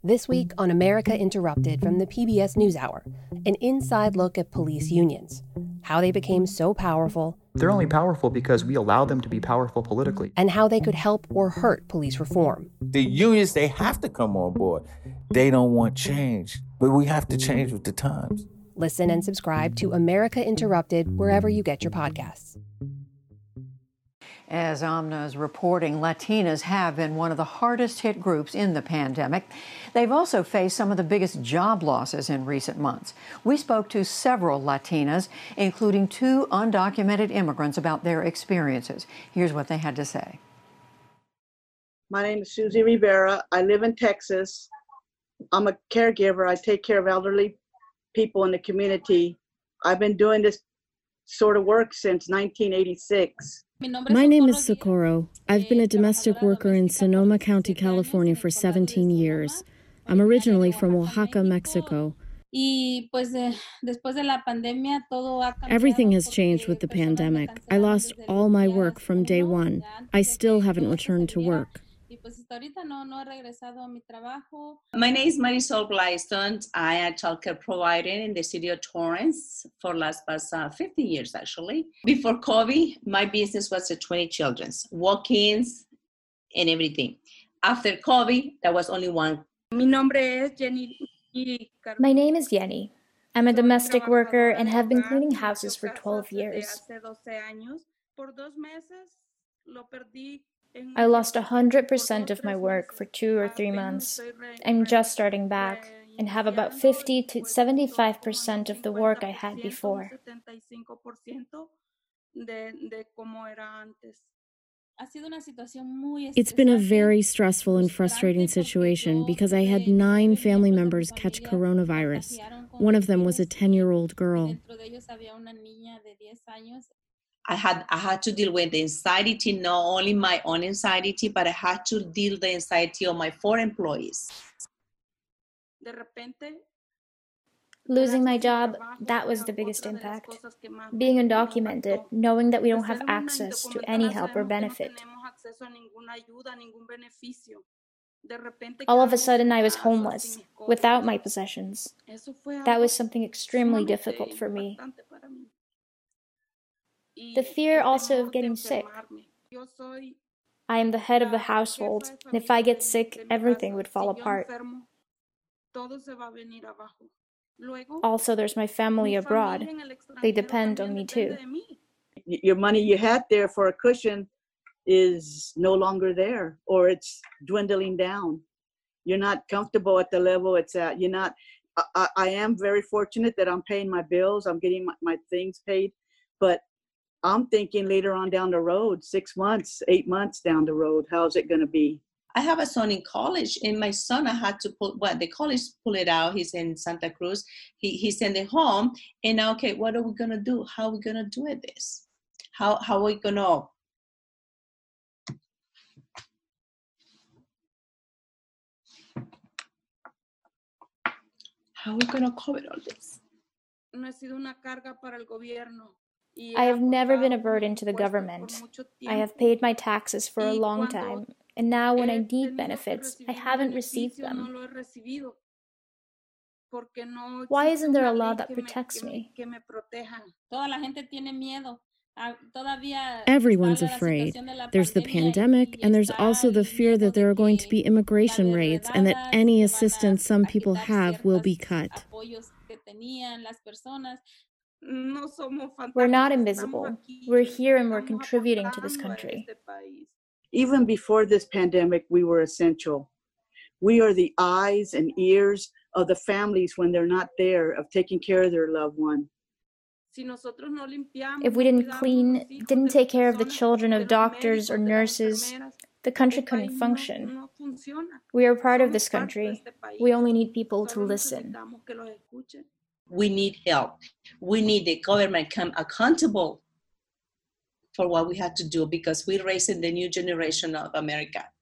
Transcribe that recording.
This week on America Interrupted from the PBS NewsHour, an inside look at police unions, how they became so powerful. They're only powerful because we allow them to be powerful politically. And how they could help or hurt police reform. The unions, they have to come on board. They don't want change, but we have to change with the times. Listen and subscribe to America Interrupted wherever you get your podcasts. As Amna is reporting, Latinas have been one of the hardest hit groups in the pandemic. They've also faced some of the biggest job losses in recent months. We spoke to several Latinas, including 2 undocumented immigrants, about their experiences. Here's what they had to say. My name is Susie Rivera. I live in Texas. I'm a caregiver. I take care of elderly people in the community. I've been doing this sort of work since 1986. My name is Socorro. I've been a domestic worker in Sonoma County, California for 17 years. I'm originally from Oaxaca, Mexico. Everything has changed with the pandemic. I lost all my work from day one. I still haven't returned to work. My name is Marisol Blaiston. I am a childcare provider in the city of Torrance for last 50 years, actually. Before COVID, my business was 20 children, walk-ins and everything. After COVID, there was only one. My name is Jenny. I'm a domestic worker and have been cleaning houses for 12 years. I lost 100% of my work for 2 or 3 months. I'm just starting back and have about 50 to 75% of the work I had before. It's been a very stressful and frustrating situation because I had 9 family members catch coronavirus. One of them was a 10-year-old girl. I had to deal with the anxiety, not only my own anxiety, but I had to deal with the anxiety of my 4 employees. Losing my job, that was the biggest impact. Being undocumented, knowing that we don't have access to any help or benefit. All of a sudden, I was homeless, without my possessions. That was something extremely difficult for me. The fear also of getting sick. I am the head of the household, and if I get sick, everything would fall apart. Also, there's my family abroad. They depend on me too. Your money you had there for a cushion is no longer there, or it's dwindling down. You're not comfortable at the level it's at. You're not. I am very fortunate that I'm paying my bills. I'm getting my things paid, but I'm thinking later on down the road, 6 months, 8 months down the road, how's it going to be? I have a son in college, and my son, I had to the college pull it out. He's in Santa Cruz. He sent it home, and now, okay, what are we going to do? How are we going to do this? How are we going to... How are we going to cover all this? I have never been a burden to the government. I have paid my taxes for a long time, and now when I need benefits, I haven't received them. Why isn't there a law that protects me? Everyone's afraid. There's the pandemic, and there's also the fear that there are going to be immigration raids and that any assistance some people have will be cut. We're not invisible. We're here and we're contributing to this country. Even before this pandemic, we were essential. We are the eyes and ears of the families when they're not there, of taking care of their loved one. If we didn't clean, didn't take care of the children of doctors or nurses, the country couldn't function. We are part of this country. We only need people to listen. We need help. We need the government come accountable for what we have to do, because we're raising the new generation of America.